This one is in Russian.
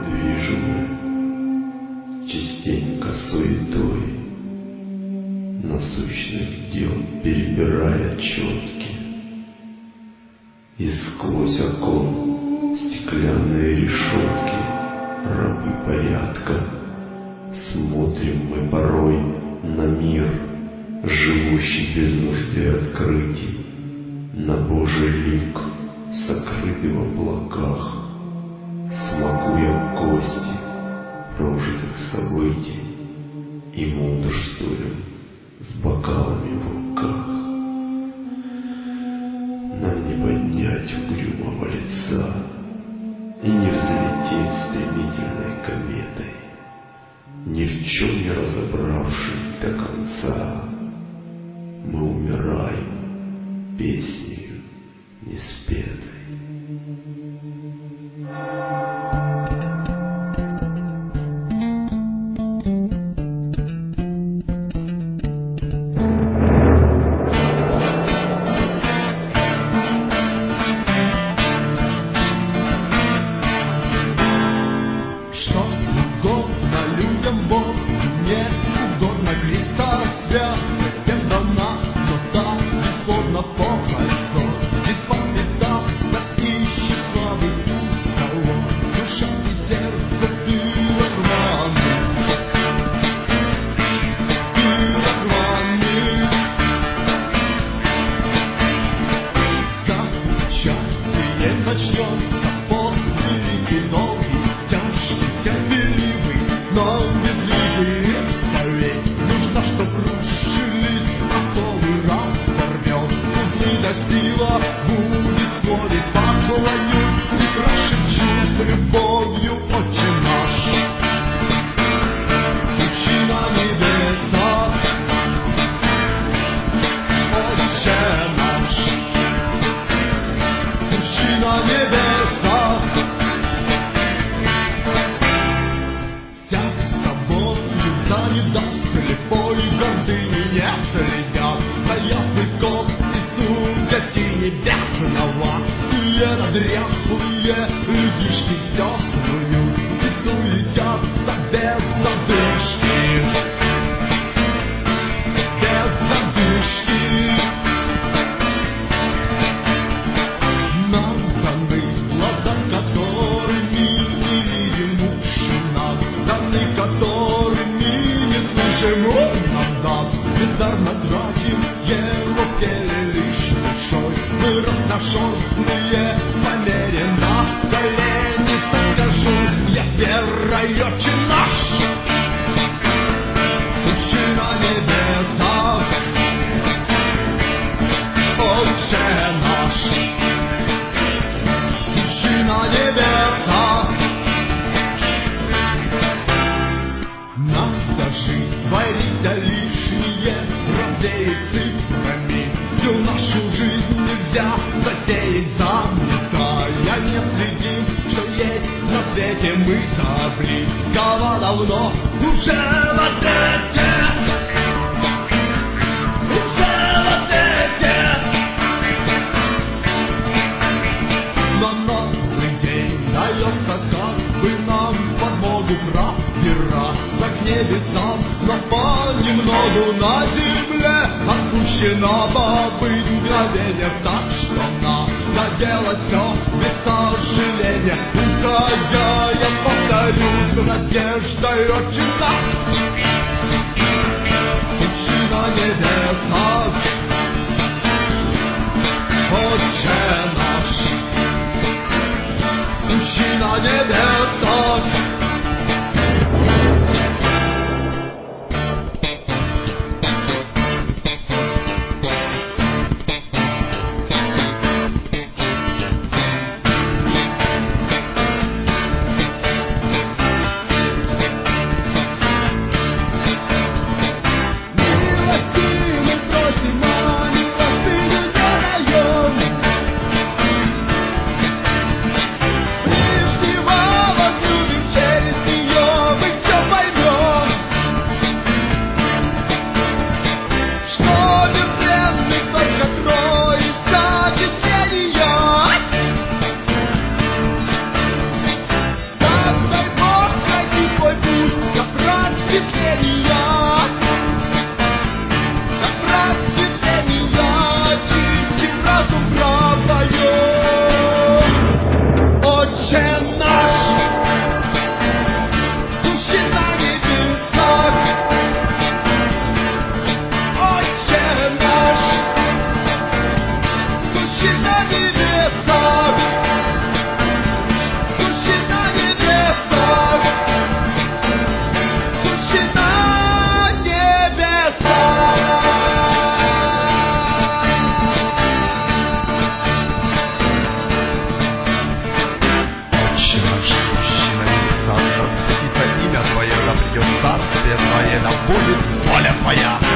движимы частенько суетой, насущных дел перебирая четки. И сквозь окон стеклянные решетки, рабы порядка, смотрим мы порой на мир, живущий без нужды открытий, на Божий лик, сокрытый в облаках, смакуя кости прожитых событий и мудрствуем с бокалами в руках. Нам не поднять угрюмого лица и не взлететь стремительной кометой, ни в чем не разобравшись до конца. Мы умираем песнею неспетой. Ленина будет воля твоя.